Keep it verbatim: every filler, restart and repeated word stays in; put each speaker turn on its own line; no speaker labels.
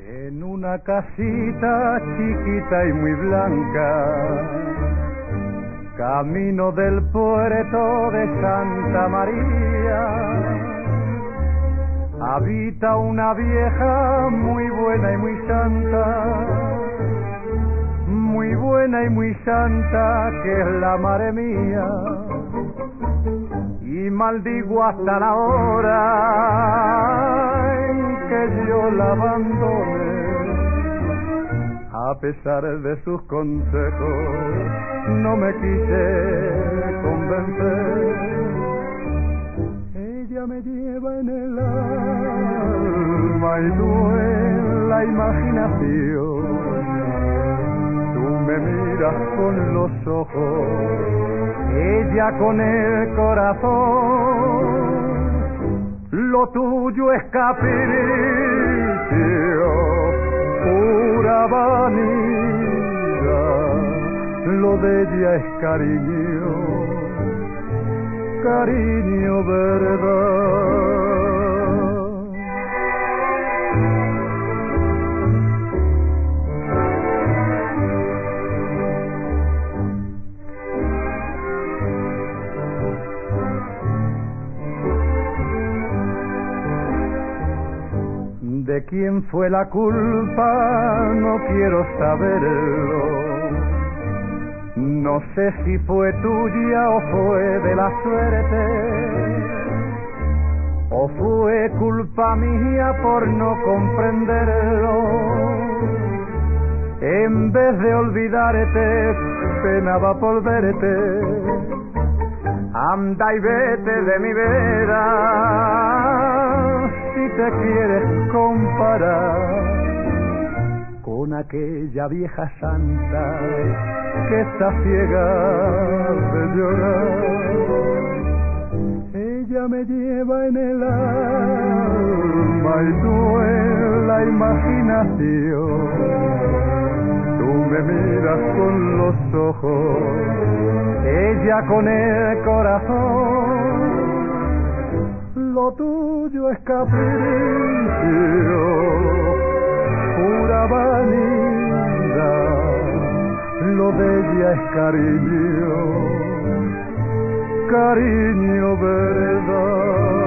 En una casita chiquita y muy blanca, camino del puerto de Santa María, habita una vieja muy buena y muy santa, muy buena y muy santa, que es la madre mía. Y maldigo hasta la hora en que yo la abandone. A pesar de sus consejos, no me quise convencer. Ella me lleva en el alma y tú en la imaginación. Tú me miras con los ojos, ella con el corazón. Lo tuyo es capricho, pura vanidad. Lo de ella es cariño, cariño verdad. ¿De quién fue la culpa? No quiero saberlo. No sé si fue tuya o fue de la suerte, o fue culpa mía por no comprenderlo. En vez de olvidarte, penaba por verte. Anda y vete de mi vera, si te quieres comparar con aquella vieja santa que está ciega de llorar. Ella me lleva en el alma y tú en la imaginación. Tú me miras con los ojos, ella con el corazón. Lo tuyo es capricho, pura vanidad. Lo de ella es cariño, cariño verdad.